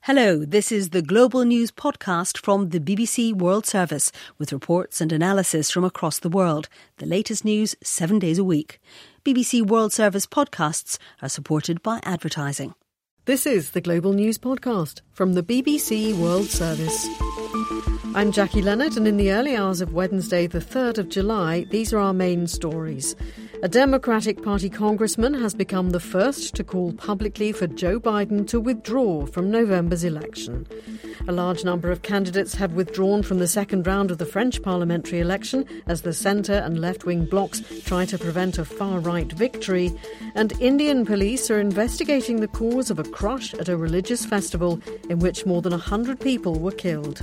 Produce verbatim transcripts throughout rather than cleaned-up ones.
Hello, this is the Global News podcast from the B B C World Service with reports and analysis from across the world. The latest news seven days a week. B B C World Service podcasts are supported by advertising. This is the Global News podcast from the B B C World Service. I'm Jackie Leonard, and in the early hours of Wednesday, the third of July, these are our main stories. A Democratic Party congressman has become the first to call publicly for Joe Biden to withdraw from November's election. A large number of candidates have withdrawn from the second round of the French parliamentary election as the centre and left-wing blocs try to prevent a far-right victory. And Indian police are investigating the cause of a crush at a religious festival in which more than one hundred people were killed.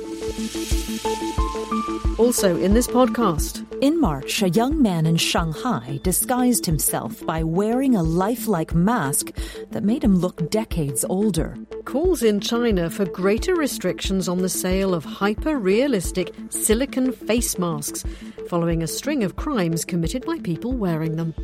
Also in this podcast. In March, a young man in Shanghai disguised himself by wearing a lifelike mask that made him look decades older. Calls in China for greater restrictions on the sale of hyper-realistic silicone face masks, following a string of crimes committed by people wearing them.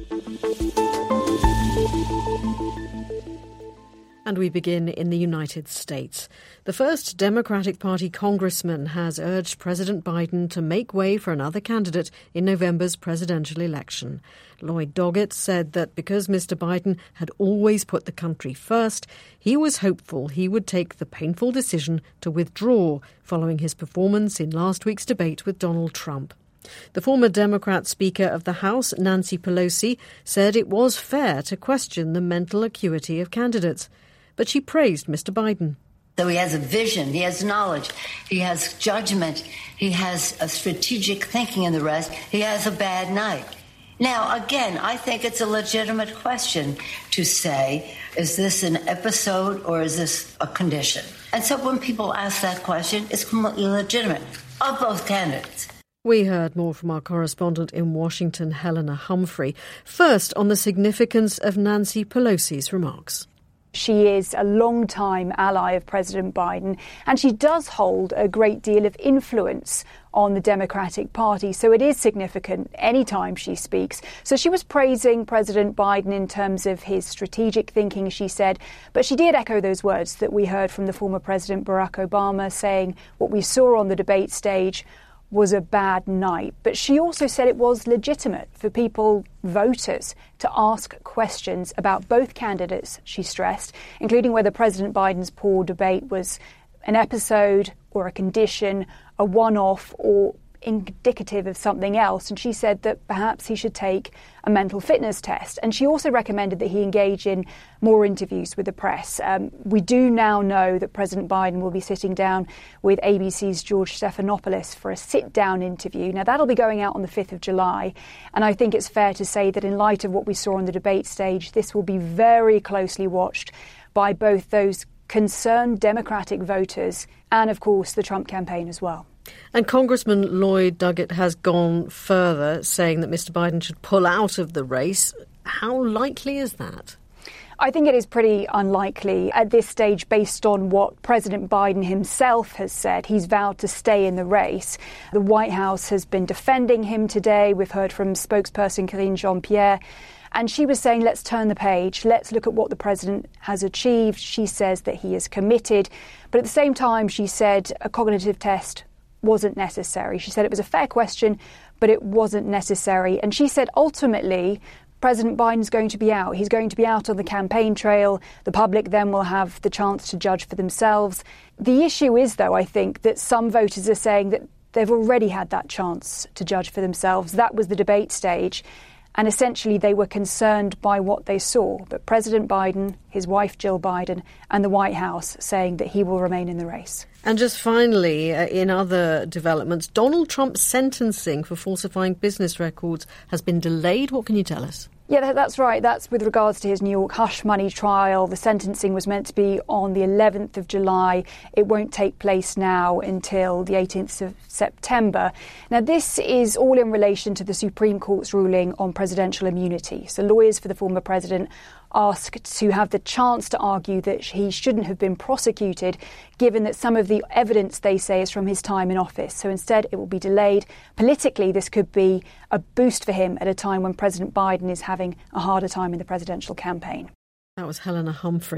And we begin in the United States. The first Democratic Party congressman has urged President Biden to make way for another candidate in November's presidential election. Lloyd Doggett said that because Mister Biden had always put the country first, he was hopeful he would take the painful decision to withdraw following his performance in last week's debate with Donald Trump. The former Democrat Speaker of the House, Nancy Pelosi, said it was fair to question the mental acuity of candidates. But she praised Mister Biden. So he has a vision, he has knowledge, he has judgment, he has a strategic thinking and the rest. He has a bad night. Now, again, I think it's a legitimate question to say, is this an episode or is this a condition? And so when people ask that question, it's completely legitimate of both candidates. We heard more from our correspondent in Washington, Helena Humphrey. First, on the significance of Nancy Pelosi's remarks. She is a long-time ally of President Biden, and she does hold a great deal of influence on the Democratic Party. So it is significant any time she speaks. So she was praising President Biden in terms of his strategic thinking, she said, but she did echo those words that we heard from the former President Barack Obama, saying what we saw on the debate stage was a bad night. But she also said it was legitimate for people, voters, to ask questions about both candidates, she stressed, including whether President Biden's poor debate was an episode or a condition, a one-off or indicative of something else. And she said that perhaps he should take a mental fitness test. And she also recommended that he engage in more interviews with the press. Um, we do now know that President Biden will be sitting down with A B C's George Stephanopoulos for a sit-down interview. Now, that'll be going out on the fifth of July. And I think it's fair to say that in light of what we saw on the debate stage, this will be very closely watched by both those concerned Democratic voters and, of course, the Trump campaign as well. And Congressman Lloyd Doggett has gone further, saying that Mister Biden should pull out of the race. How likely is that? I think it is pretty unlikely at this stage based on what President Biden himself has said. He's vowed to stay in the race. The White House has been defending him today. We've heard from spokesperson Karine Jean-Pierre. And she was saying, let's turn the page. Let's look at what the president has achieved. She says that he is committed. But at the same time, she said a cognitive test wasn't necessary. She said it was a fair question, but it wasn't necessary. And she said ultimately, President Biden's going to be out. He's going to be out on the campaign trail. The public then will have the chance to judge for themselves. The issue is, though, I think that some voters are saying that they've already had that chance to judge for themselves. That was the debate stage. And essentially, they were concerned by what they saw. But President Biden, his wife Jill Biden, and the White House saying that he will remain in the race. And just finally, uh, in other developments, Donald Trump's sentencing for falsifying business records has been delayed. What can you tell us? Yeah, that's right. That's with regards to his New York hush money trial. The sentencing was meant to be on the eleventh of July. It won't take place now until the eighteenth of September. Now, this is all in relation to the Supreme Court's ruling on presidential immunity. So lawyers for the former president asked to have the chance to argue that he shouldn't have been prosecuted, given that some of the evidence, they say, is from his time in office. So instead, it will be delayed. Politically, this could be a boost for him at a time when President Biden is having a harder time in the presidential campaign. That was Helena Humphrey.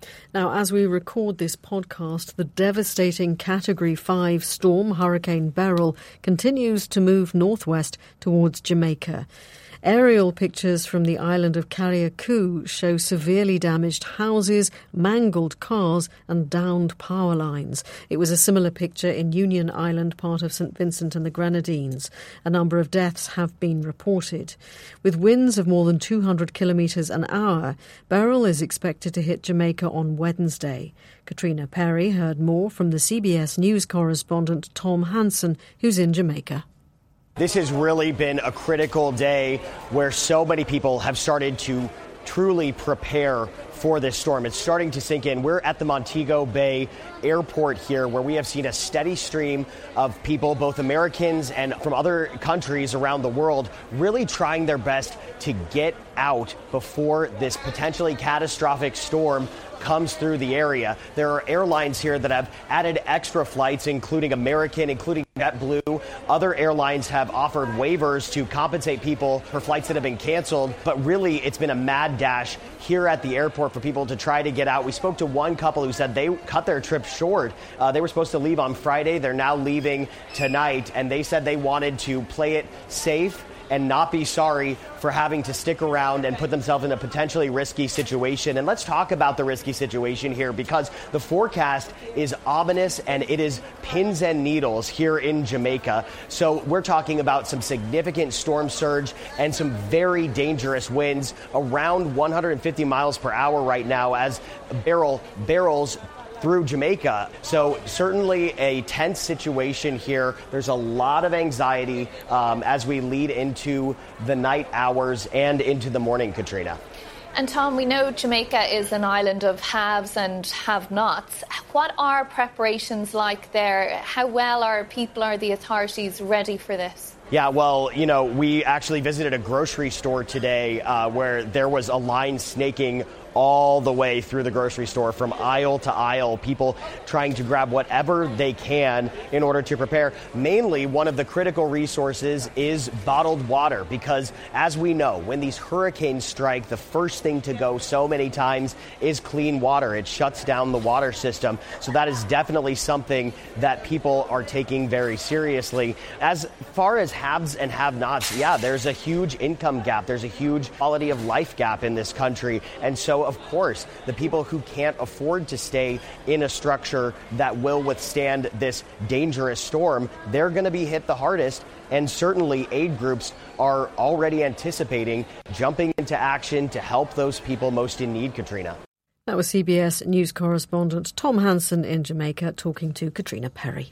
Now, as we record this podcast, the devastating Category five storm, Hurricane Beryl, continues to move northwest towards Jamaica. Aerial pictures from the island of Carriacou show severely damaged houses, mangled cars and downed power lines. It was a similar picture in Union Island, part of Saint Vincent and the Grenadines. A number of deaths have been reported. With winds of more than two hundred kilometres an hour, Beryl is expected to hit Jamaica on Wednesday. Katrina Perry heard more from the C B S News correspondent Tom Hanson, who's in Jamaica. This has really been a critical day where so many people have started to truly prepare for this storm. It's starting to sink in. We're at the Montego Bay Airport here, where we have seen a steady stream of people, both Americans and from other countries around the world, really trying their best to get out before this potentially catastrophic storm comes through the area. There are airlines here that have added extra flights, including American, including JetBlue. Other airlines have offered waivers to compensate people for flights that have been canceled. But really, it's been a mad dash here at the airport for people to try to get out. We spoke to one couple who said they cut their trip short. Uh, they were supposed to leave on Friday. They're now leaving tonight. And they said they wanted to play it safe and not be sorry for having to stick around and put themselves in a potentially risky situation. And let's talk about the risky situation here, because the forecast is ominous and it is pins and needles here in Jamaica. So we're talking about some significant storm surge and some very dangerous winds, around one hundred fifty miles per hour right now as Beryl barrels through Jamaica. So certainly a tense situation here. There's a lot of anxiety um, as we lead into the night hours and into the morning, Katrina. And Tom, we know Jamaica is an island of haves and have-nots. What are preparations like there? How well are people, are the authorities ready for this? Yeah, well, you know, we actually visited a grocery store today uh, where there was a line snaking all the way through the grocery store, from aisle to aisle, people trying to grab whatever they can in order to prepare. Mainly, one of the critical resources is bottled water, because as we know, when these hurricanes strike, the first thing to go so many times is clean water. It shuts down the water system. So that is definitely something that people are taking very seriously. As far as haves and have-nots, yeah, there's a huge income gap. There's a huge quality of life gap in this country. And so, of course, the people who can't afford to stay in a structure that will withstand this dangerous storm, they're going to be hit the hardest. And certainly aid groups are already anticipating jumping into action to help those people most in need, Katrina. That was C B S News correspondent Tom Hanson in Jamaica talking to Katrina Perry.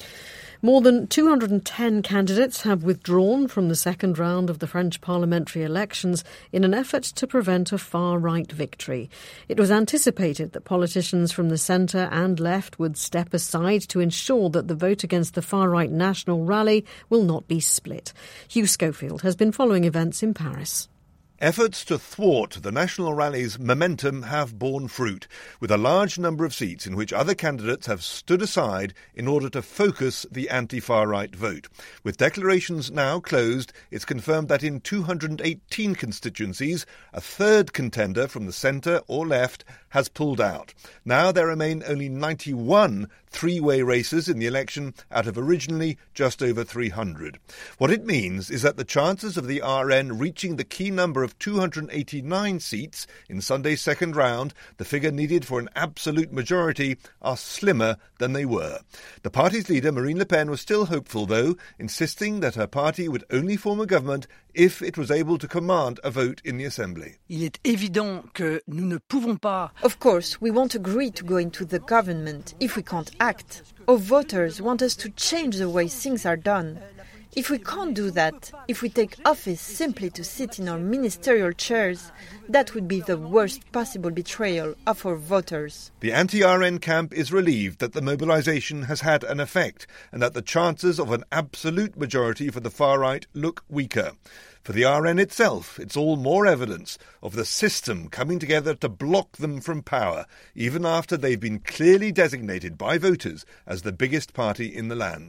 More than two hundred ten candidates have withdrawn from the second round of the French parliamentary elections in an effort to prevent a far-right victory. It was anticipated that politicians from the centre and left would step aside to ensure that the vote against the far-right National Rally will not be split. Hugh Schofield has been following events in Paris. Efforts to thwart the National Rally's momentum have borne fruit, with a large number of seats in which other candidates have stood aside in order to focus the anti-far-right vote. With declarations now closed, it's confirmed that in two hundred eighteen constituencies, a third contender from the centre or left has pulled out. Now there remain only ninety-one three-way races in the election out of originally just over three hundred. What it means is that the chances of the R N reaching the key number of two hundred eighty-nine seats in Sunday's second round, the figure needed for an absolute majority, are slimmer than they were. The party's leader, Marine Le Pen, was still hopeful, though, insisting that her party would only form a government if it was able to command a vote in the Assembly. Il est évident que nous ne pouvons pas. Of course, we won't agree to go into the government if we can't act. Our voters want us to change the way things are done. If we can't do that, if we take office simply to sit in our ministerial chairs, that would be the worst possible betrayal of our voters. The anti-R N camp is relieved that the mobilisation has had an effect and that the chances of an absolute majority for the far right look weaker. For the R N itself, it's all more evidence of the system coming together to block them from power, even after they've been clearly designated by voters as the biggest party in the land.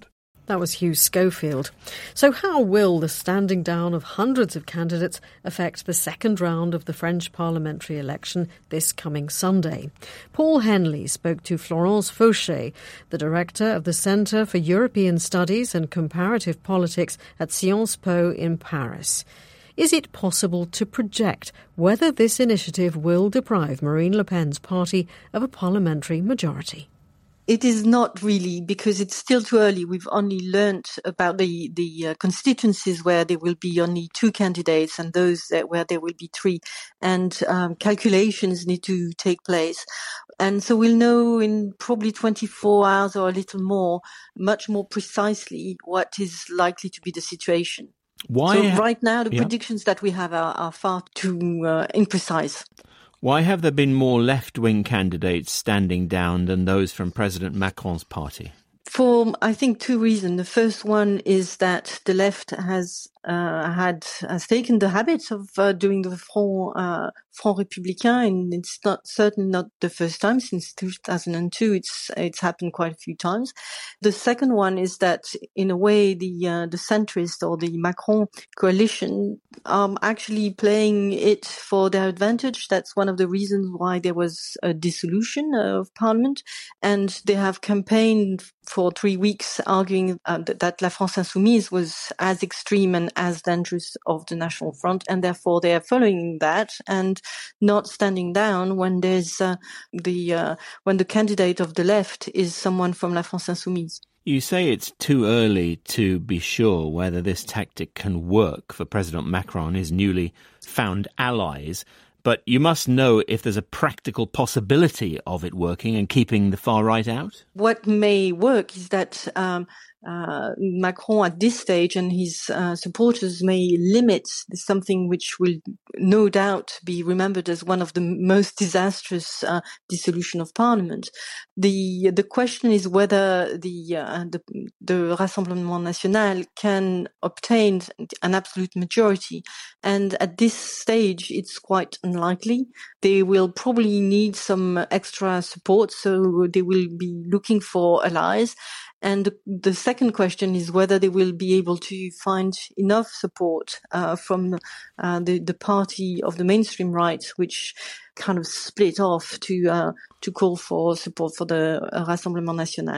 That was Hugh Schofield. So how will the standing down of hundreds of candidates affect the second round of the French parliamentary election this coming Sunday? Paul Henley spoke to Florence Fauché, the director of the Centre for European Studies and Comparative Politics at Sciences Po in Paris. Is it possible to project whether this initiative will deprive Marine Le Pen's party of a parliamentary majority? It is not really, because it's still too early. We've only learned about the, the uh, constituencies where there will be only two candidates and those that, where there will be three. And um, calculations need to take place. And so we'll know in probably twenty-four hours or a little more, much more precisely what is likely to be the situation. Why? So right now, the yeah. predictions that we have are, are far too uh, imprecise. Why have there been more left-wing candidates standing down than those from President Macron's party? For, I think, two reasons. The first one is that the left has uh, had has taken the habit of uh, doing the Front uh, Front Républicain, and it's not certainly not the first time since two thousand two. It's it's happened quite a few times. The second one is that, in a way, the uh, the centrist or the Macron coalition are actually playing it for their advantage. That's one of the reasons why there was a dissolution of parliament, and they have campaigned for three weeks arguing uh, that La France Insoumise was as extreme and as dangerous of the National Front, and therefore they are following that and not standing down when there's uh, the uh, when the candidate of the left is someone from La France Insoumise. You say it's too early to be sure whether this tactic can work for President Macron and his newly found allies, but you must know if there's a practical possibility of it working and keeping the far right out? What may work is that um, uh, Macron at this stage and his uh, supporters may limit something which will no doubt be remembered as one of the most disastrous uh, dissolution of parliament. The the question is whether the, uh, the the Rassemblement National can obtain an absolute majority, and at this stage it's quite unlikely. They will probably need some extra support, so they will be looking for allies. And the, the second question is whether they will be able to find enough support uh, from uh, the, the party of the mainstream right, which kind of split off to uh, to call for support for the uh, Rassemblement National.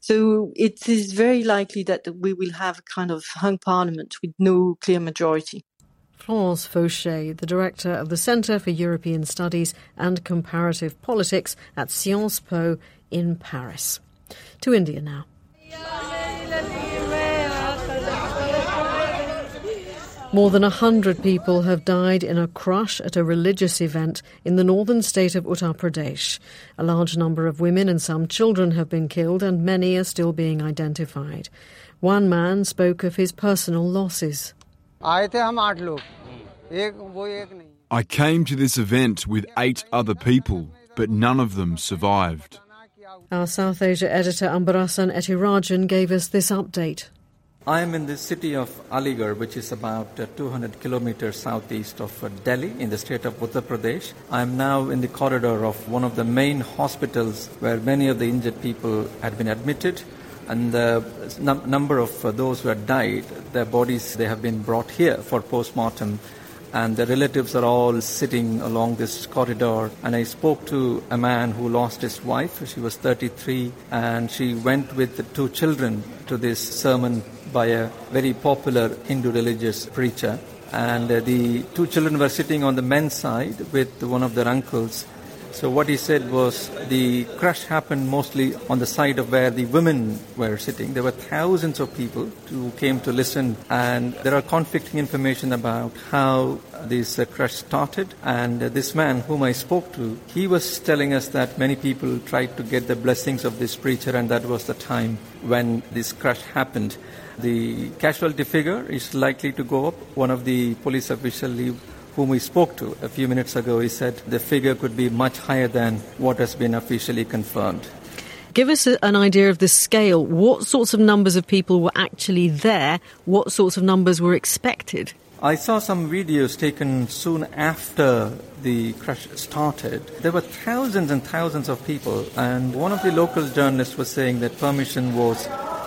So it is very likely that we will have a kind of hung parliament with no clear majority. Florence Fauché, the director of the Centre for European Studies and Comparative Politics at Sciences Po in Paris. To India now. More than a hundred people have died in a crush at a religious event in the northern state of Uttar Pradesh. A large number of women and some children have been killed, and many are still being identified. One man spoke of his personal losses. I came to this event with eight other people, but none of them survived. Our South Asia editor Ambarasan Etirajan gave us this update. I am in the city of Aligarh, which is about uh, two hundred kilometers southeast of uh, Delhi in the state of Uttar Pradesh. I am now in the corridor of one of the main hospitals where many of the injured people had been admitted. And the num- number of uh, those who had died, their bodies, they have been brought here for post-mortem. And the relatives are all sitting along this corridor. And I spoke to a man who lost his wife. She was thirty-three, and she went with the two children to this sermon by a very popular Hindu religious preacher. And uh, the two children were sitting on the men's side with one of their uncles. So what he said was the crush happened mostly on the side of where the women were sitting. There were thousands of people who came to listen, and there are conflicting information about how this uh, crush started. And uh, this man whom I spoke to, he was telling us that many people tried to get the blessings of this preacher, and that was the time when this crush happened. The casualty figure is likely to go up. One of the police officials whom we spoke to a few minutes ago, he said the figure could be much higher than what has been officially confirmed. Give us a, an idea of the scale. What sorts of numbers of people were actually there? What sorts of numbers were expected? I saw some videos taken soon after the crush started. There were thousands and thousands of people, and one of the local journalists was saying that permission was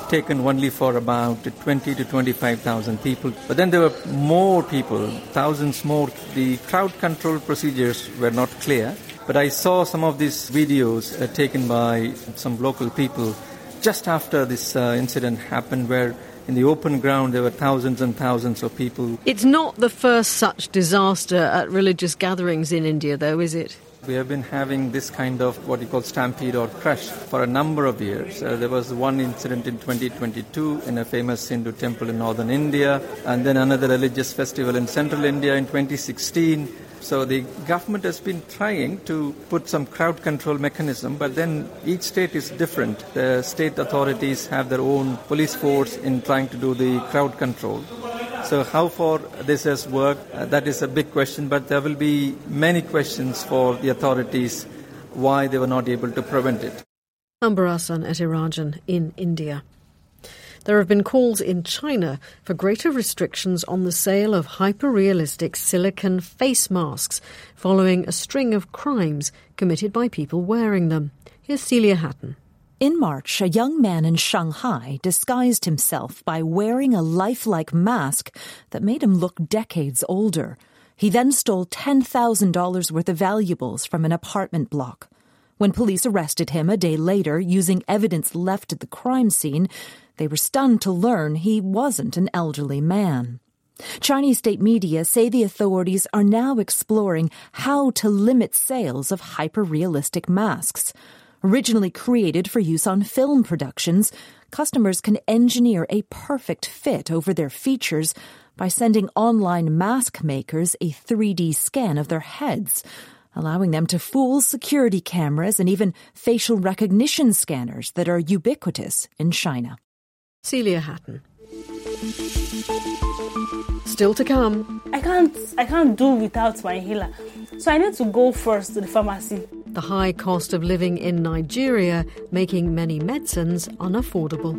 taken only for about twenty to twenty-five thousand people. But then there were more people, thousands more. The crowd control procedures were not clear. But I saw some of these videos uh, taken by some local people just after this uh, incident happened, where in the open ground there were thousands and thousands of people. It's not the first such disaster at religious gatherings in India, though, is it? We have been having this kind of what you call stampede or crush for a number of years. Uh, there was one incident in twenty twenty-two in a famous Hindu temple in northern India, and then another religious festival in central India in twenty sixteen. So the government has been trying to put some crowd control mechanism, but then each state is different. The state authorities have their own police force in trying to do the crowd control. So how far this has worked, uh, that is a big question, but there will be many questions for the authorities why they were not able to prevent it. Ambarasan Ethirajan in India. There have been calls in China for greater restrictions on the sale of hyper-realistic silicone face masks following a string of crimes committed by people wearing them. Here's Celia Hatton. In March, a young man in Shanghai disguised himself by wearing a lifelike mask that made him look decades older. He then stole ten thousand dollars worth of valuables from an apartment block. When police arrested him a day later using evidence left at the crime scene, they were stunned to learn he wasn't an elderly man. Chinese state media say the authorities are now exploring how to limit sales of hyper-realistic masks. Originally created for use on film productions, customers can engineer a perfect fit over their features by sending online mask makers a three D scan of their heads, allowing them to fool security cameras and even facial recognition scanners that are ubiquitous in China. Celia Hatton. Still to come. I can't I can't do without my inhaler. So I need to go first to the pharmacy. The high cost of living in Nigeria making many medicines unaffordable.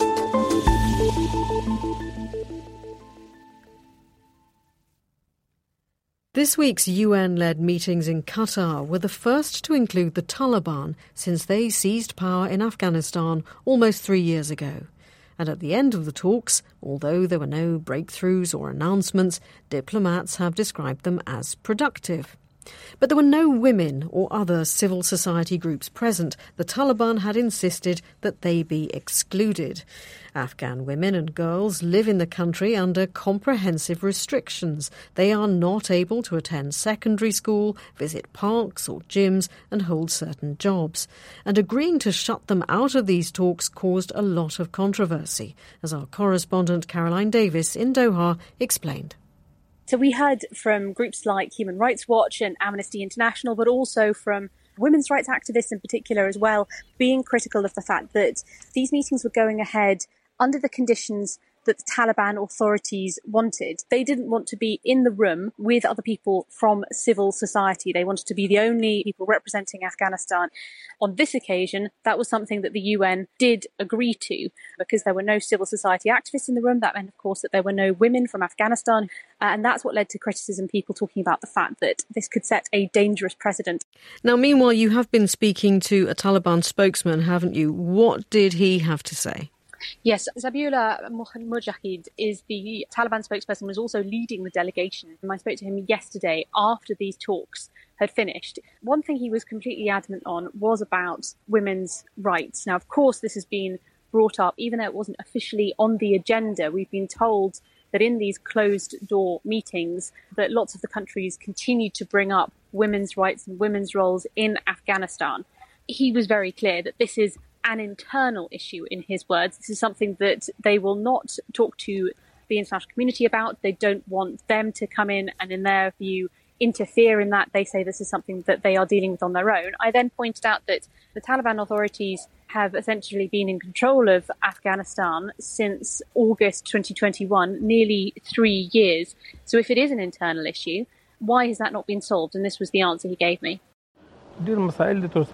This week's U N-led meetings in Qatar were the first to include the Taliban since they seized power in Afghanistan almost three years ago. And at the end of the talks, although there were no breakthroughs or announcements, diplomats have described them as productive. But there were no women or other civil society groups present. The Taliban had insisted that they be excluded. Afghan women and girls live in the country under comprehensive restrictions. They are not able to attend secondary school, visit parks or gyms, and hold certain jobs. And agreeing to shut them out of these talks caused a lot of controversy, as our correspondent Caroline Davis in Doha explained. So we heard from groups like Human Rights Watch and Amnesty International, but also from women's rights activists in particular as well, being critical of the fact that these meetings were going ahead under the conditions that the Taliban authorities wanted. They didn't want to be in the room with other people from civil society. They wanted to be the only people representing Afghanistan. On this occasion, that was something that the U N did agree to because there were no civil society activists in the room. That meant, of course, that there were no women from Afghanistan. Uh, and that's what led to criticism, people talking about the fact that this could set a dangerous precedent. Now, meanwhile, you have been speaking to a Taliban spokesman, haven't you? What did he have to say? Yes, Zabiullah Mujahid is the Taliban spokesperson, was also leading the delegation. I spoke to him yesterday after these talks had finished. One thing he was completely adamant on was about women's rights. Now, of course, this has been brought up, even though it wasn't officially on the agenda. We've been told that in these closed-door meetings that lots of the countries continued to bring up women's rights and women's roles in Afghanistan. He was very clear that this is an internal issue, in his words. This is something that they will not talk to the international community about. They don't want them to come in and, in their view, interfere in that. They say this is something that they are dealing with on their own. I then pointed out that the Taliban authorities have essentially been in control of Afghanistan since August twenty twenty-one, nearly three years. So if it is an internal issue, why has that not been solved? And this was the answer he gave me. There are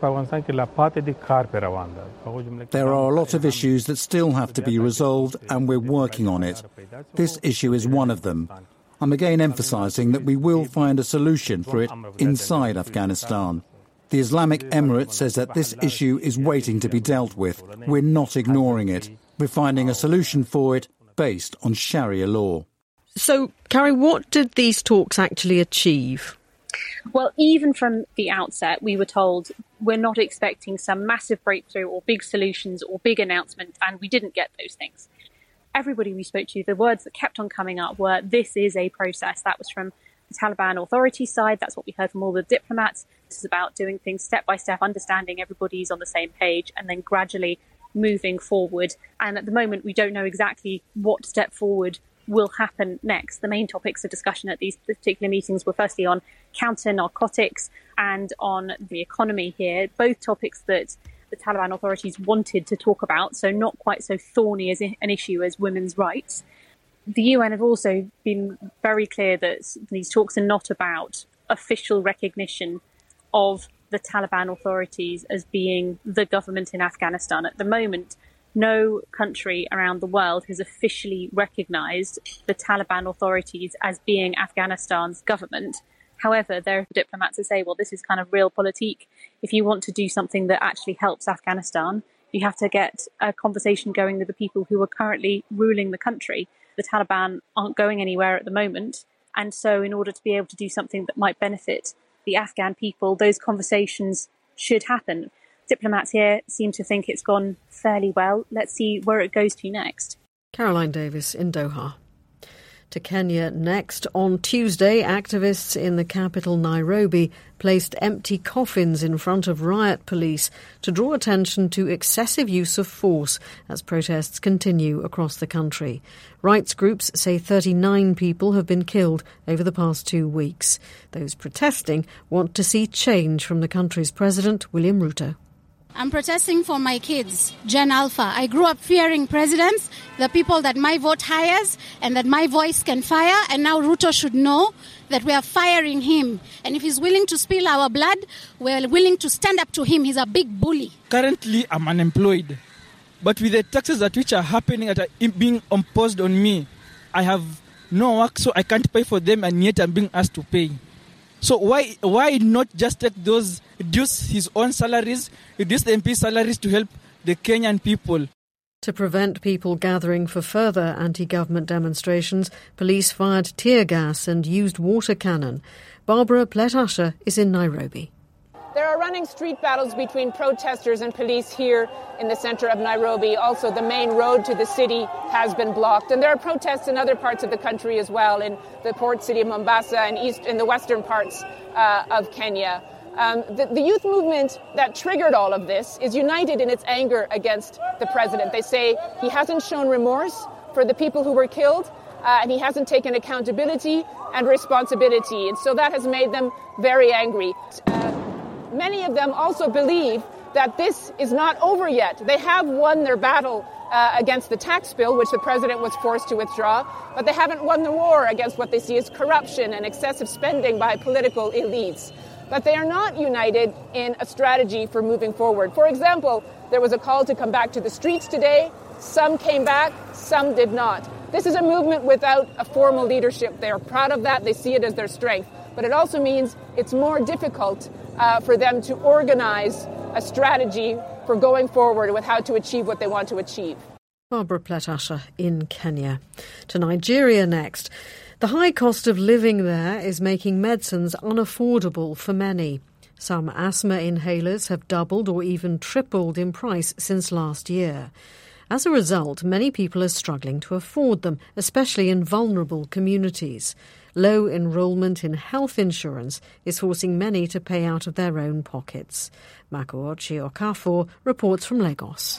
a lot of issues that still have to be resolved, and we're working on it. This issue is one of them. I'm again emphasising that we will find a solution for it inside Afghanistan. The Islamic Emirate says that this issue is waiting to be dealt with. We're not ignoring it. We're finding a solution for it based on Sharia law. So, Carrie, what did these talks actually achieve? Well, even from the outset, we were told we're not expecting some massive breakthrough or big solutions or big announcements, and we didn't get those things. Everybody we spoke to, the words that kept on coming up were, this is a process. That was from the Taliban authority side. That's what we heard from all the diplomats. This is about doing things step by step, understanding everybody's on the same page, and then gradually moving forward. And at the moment, we don't know exactly what step forward will happen next. The main topics of discussion at these particular meetings were firstly on counter-narcotics and on the economy here, both topics that the Taliban authorities wanted to talk about, so not quite so thorny as an issue as women's rights. The U N have also been very clear that these talks are not about official recognition of the Taliban authorities as being the government in Afghanistan. At the moment, no country around the world has officially recognised the Taliban authorities as being Afghanistan's government. However, there are diplomats that say, well, this is kind of realpolitik. If you want to do something that actually helps Afghanistan, you have to get a conversation going with the people who are currently ruling the country. The Taliban aren't going anywhere at the moment. And so in order to be able to do something that might benefit the Afghan people, those conversations should happen. Diplomats here seem to think it's gone fairly well. Let's see where it goes to next. Caroline Davis in Doha. To Kenya next. On Tuesday, activists in the capital Nairobi placed empty coffins in front of riot police to draw attention to excessive use of force as protests continue across the country. Rights groups say thirty-nine people have been killed over the past two weeks. Those protesting want to see change from the country's president, William Ruto. I'm protesting for my kids, Gen Alpha. I grew up fearing presidents, the people that my vote hires and that my voice can fire. And now Ruto should know that we are firing him. And if he's willing to spill our blood, we're willing to stand up to him. He's a big bully. Currently, I'm unemployed. But with the taxes that which are happening, that are being imposed on me, I have no work, so I can't pay for them, and yet I'm being asked to pay. So why why not just take those, reduce his own salaries, reduce the M P salaries to help the Kenyan people? To prevent people gathering for further anti-government demonstrations, police fired tear gas and used water cannon. Barbara Pletasher is in Nairobi. There are running street battles between protesters and police here in the centre of Nairobi. Also, the main road to the city has been blocked. And there are protests in other parts of the country as well, in the port city of Mombasa and east in the western parts uh, of Kenya. Um, the, the youth movement that triggered all of this is united in its anger against the president. They say he hasn't shown remorse for the people who were killed, uh, and he hasn't taken accountability and responsibility. And so that has made them very angry. Uh, Many of them also believe that this is not over yet. They have won their battle uh, against the tax bill, which the president was forced to withdraw, but they haven't won the war against what they see as corruption and excessive spending by political elites. But they are not united in a strategy for moving forward. For example, there was a call to come back to the streets today. Some came back, some did not. This is a movement without a formal leadership. They are proud of that. They see it as their strength. But it also means it's more difficult uh, for them to organize a strategy for going forward with how to achieve what they want to achieve. Barbara Pletasher in Kenya. To Nigeria next. The high cost of living there is making medicines unaffordable for many. Some asthma inhalers have doubled or even tripled in price since last year. As a result, many people are struggling to afford them, especially in vulnerable communities. Low enrolment in health insurance is forcing many to pay out of their own pockets. Makuochi Okafor reports from Lagos.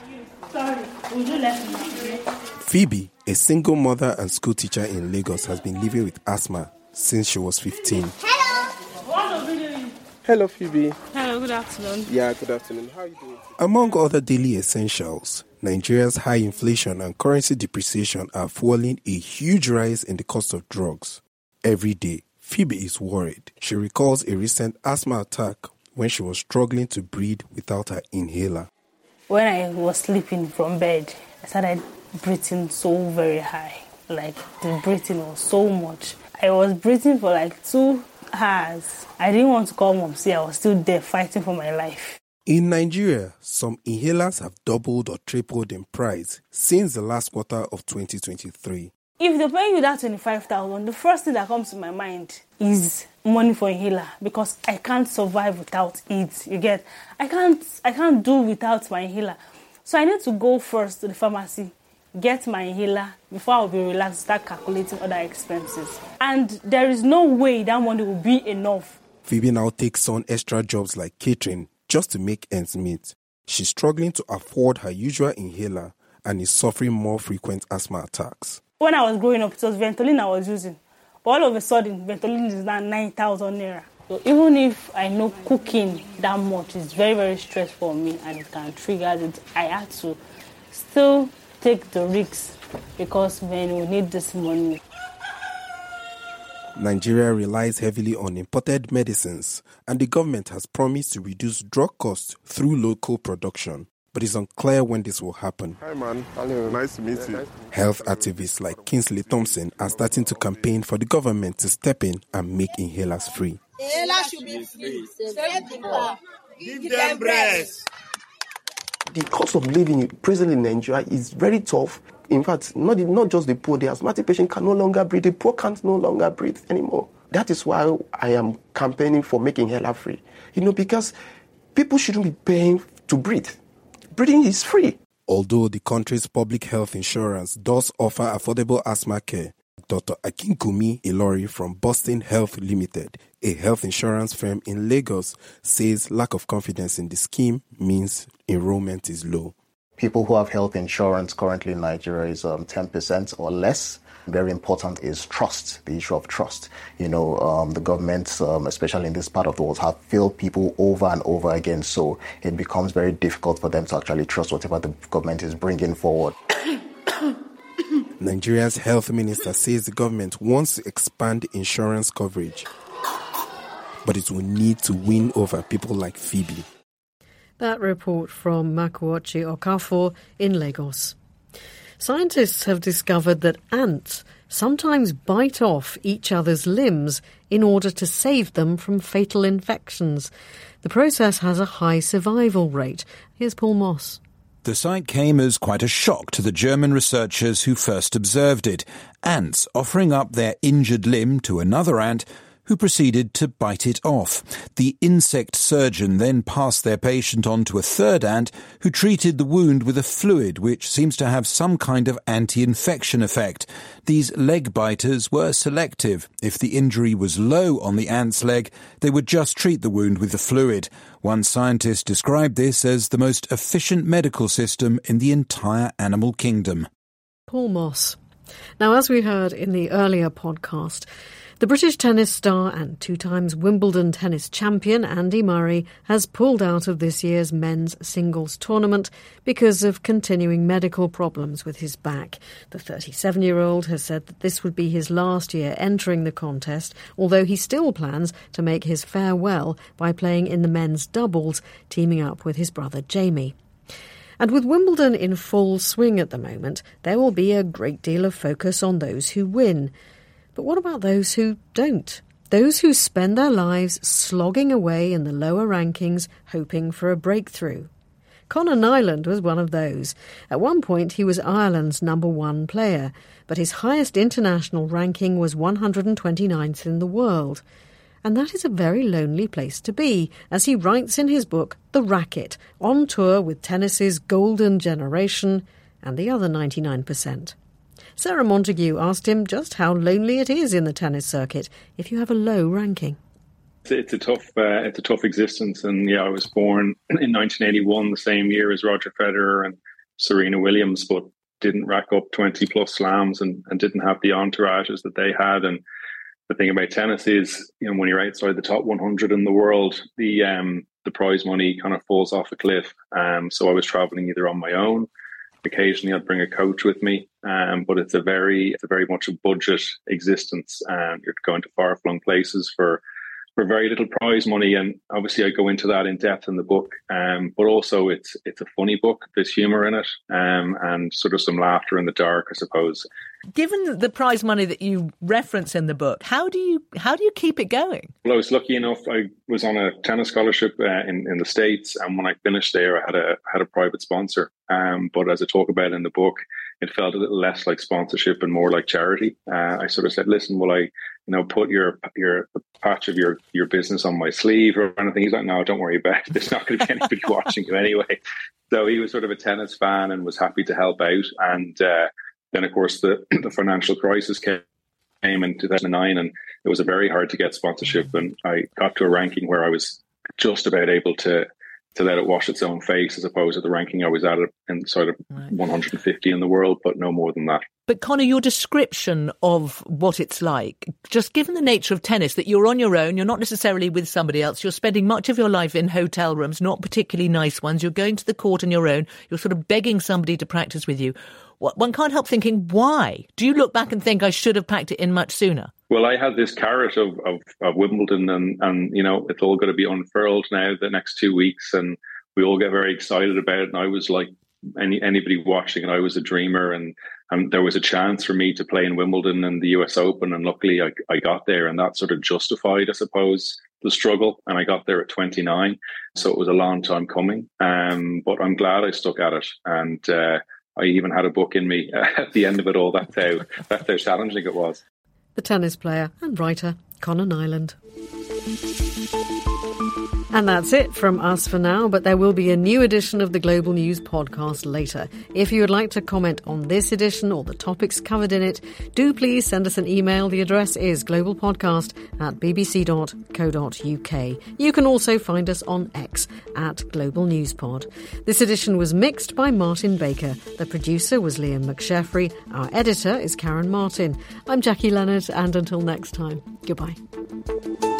Phoebe, a single mother and school teacher in Lagos, has been living with asthma since she was fifteen. Hello! Hello, Phoebe. Hello, good afternoon. Yeah, good afternoon. How are you doing? Among other daily essentials, Nigeria's high inflation and currency depreciation are fueling a huge rise in the cost of drugs. Every day, Phoebe is worried. She recalls a recent asthma attack when she was struggling to breathe without her inhaler. When I was sleeping from bed, I started breathing so very high. Like, the breathing was so much. I was breathing for like two hours. I didn't want to call mom, see, I was still there fighting for my life. In Nigeria, some inhalers have doubled or tripled in price since the last quarter of twenty twenty-three. If they're paying you that twenty-five thousand, the first thing that comes to my mind is money for inhaler, because I can't survive without it. You get? I can't I can't do without my inhaler. So I need to go first to the pharmacy, get my inhaler before I'll be relaxed, start calculating other expenses. And there is no way that money will be enough. Phoebe now takes on extra jobs like catering just to make ends meet. She's struggling to afford her usual inhaler and is suffering more frequent asthma attacks. When I was growing up, it was Ventolin I was using. But all of a sudden, Ventolin is now nine thousand naira. So even if I know cooking that much is very, very stressful for me and it can trigger it, I had to still take the risks because, man, we need this money. Nigeria relies heavily on imported medicines, and the government has promised to reduce drug costs through local production. But it's unclear when this will happen. Hi, man. Hello. Nice to meet you. Health activists like Kingsley Thompson are starting to campaign for the government to step in and make inhalers free. Inhalers should be free. Save people. Give them breast. The cost of living presently in Nigeria is very tough. In fact, not, not just the poor, the asthmatic patient can no longer breathe. The poor can't no longer breathe anymore. That is why I am campaigning for making inhaler free. You know, because people shouldn't be paying to breathe. Breathing is free. Although the country's public health insurance does offer affordable asthma care, Doctor Akinkumi Ilori from Boston Health Limited, a health insurance firm in Lagos, says lack of confidence in the scheme means enrollment is low. People who have health insurance currently in Nigeria is um, ten percent or less. Very important is trust, the issue of trust. You know, um, the government, um, especially in this part of the world, have failed people over and over again. So it becomes very difficult for them to actually trust whatever the government is bringing forward. Nigeria's health minister says the government wants to expand insurance coverage, but it will need to win over people like Phoebe. That report from Makuochi Okafor in Lagos. Scientists have discovered that ants sometimes bite off each other's limbs in order to save them from fatal infections. The process has a high survival rate. Here's Paul Moss. The sight came as quite a shock to the German researchers who first observed it. Ants offering up their injured limb to another ant who proceeded to bite it off. The insect surgeon then passed their patient on to a third ant who treated the wound with a fluid which seems to have some kind of anti-infection effect. These leg biters were selective. If the injury was low on the ant's leg, they would just treat the wound with the fluid. One scientist described this as the most efficient medical system in the entire animal kingdom. Paul Moss. Now, as we heard in the earlier podcast, the British tennis star and two times Wimbledon tennis champion Andy Murray has pulled out of this year's men's singles tournament because of continuing medical problems with his back. The thirty-seven-year-old has said that this would be his last year entering the contest, although he still plans to make his farewell by playing in the men's doubles, teaming up with his brother Jamie. And with Wimbledon in full swing at the moment, there will be a great deal of focus on those who win. But what about those who don't? Those who spend their lives slogging away in the lower rankings, hoping for a breakthrough. Conor Nyland was one of those. At one point, he was Ireland's number one player, but his highest international ranking was one hundred twenty-ninth in the world. And that is a very lonely place to be, as he writes in his book, The Racket, on tour with tennis's golden generation and the other ninety-nine percent. Sarah Montague asked him just how lonely it is in the tennis circuit if you have a low ranking. It's a tough, uh, it's a tough existence, and yeah, I was born in nineteen eighty-one, the same year as Roger Federer and Serena Williams, but didn't rack up twenty plus slams and, and didn't have the entourages that they had. And the thing about tennis is, you know, when you're outside the top one hundred in the world, the um, the prize money kind of falls off a cliff. Um, so I was traveling either on my own. Occasionally, I'd bring a coach with me, um, but it's a very, it's a very much a budget existence. Um, you're going to far-flung places for, for very little prize money, and obviously, I go into that in depth in the book. Um, but also, it's it's a funny book. There's humour in it, um, and sort of some laughter in the dark, I suppose. Given the prize money that you reference in the book, how do you how do you keep it going? Well, I was lucky enough. I was on a tennis scholarship uh, in in the States, and when I finished there, I had a had a private sponsor. Um, but as I talk about in the book, it felt a little less like sponsorship and more like charity. Uh, I sort of said, "Listen, will I, you know, put your your patch of your your business on my sleeve or anything?" He's like, "No, don't worry about it. There's not going to be anybody watching you anyway." So he was sort of a tennis fan and was happy to help out. And uh, then, of course, the the financial crisis came in two thousand nine, and it was a very hard to get sponsorship. And I got to a ranking where I was just about able to. to let it wash its own face, as opposed to the ranking I was at in sort of right. one hundred fifty in the world, but no more than that. But Conor, your description of what it's like, just given the nature of tennis, that you're on your own, you're not necessarily with somebody else, you're spending much of your life in hotel rooms, not particularly nice ones, you're going to the court on your own, you're sort of begging somebody to practice with you. One can't help thinking, why? Do you look back and think I should have packed it in much sooner? Well, I had this carrot of, of, of Wimbledon and, and, you know, it's all going to be unfurled now the next two weeks and we all get very excited about it. And I was like any anybody watching, and I was a dreamer, and, and there was a chance for me to play in Wimbledon and the U S Open. And luckily I, I got there, and that sort of justified, I suppose, the struggle. And I got there at twenty-nine. So it was a long time coming. Um, but I'm glad I stuck at it. And uh, I even had a book in me at the end of it all. That's how, that's how challenging it was. The tennis player and writer, Conor Nyland. And that's it from us for now, but there will be a new edition of the Global News podcast later. If you would like to comment on this edition or the topics covered in it, do please send us an email. The address is globalpodcast at bbc dot co dot uk. You can also find us on X at Global News Pod. This edition was mixed by Martin Baker. The producer was Liam McSheffrey. Our editor is Karen Martin. I'm Jackie Leonard, and until next time, goodbye.